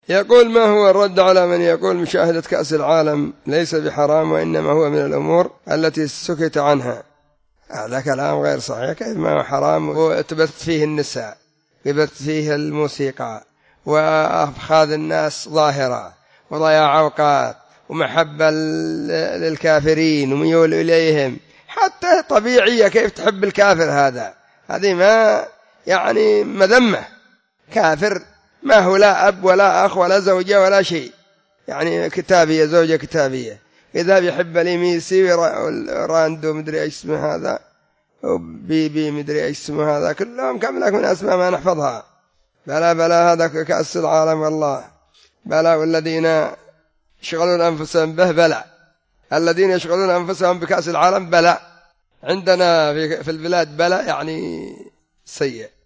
يقول: ما هو الرد على من يقول مشاهدة كأس العالم ليس بحرام وإنما هو من الأمور التي سكت عنها؟ هذا كلام غير صحيح. كيف ما هو حرام وتبث فيه النساء، يبث فيه الموسيقى وأفخاذ الناس ظاهرة وضياع أوقات ومحبة للكافرين وميول إليهم، حتى طبيعية. كيف تحب الكافر؟ هذه ما يعني مذمة. كافر ما هو لا أب ولا أخ ولا زوجة ولا شيء، يعني كتابية، زوجة كتابية. إذا بيحب لي ميسي وراندو مدري إيش اسمه هذا وبيبي مدري إيش اسمه هذا، كلهم كم لك من أسماء ما نحفظها. بلا هذا كأس العالم والله بلا. والذين يشغلون أنفسهم به بلا. الذين يشغلون أنفسهم بكأس العالم بلا. عندنا في البلاد بلا يعني سيء.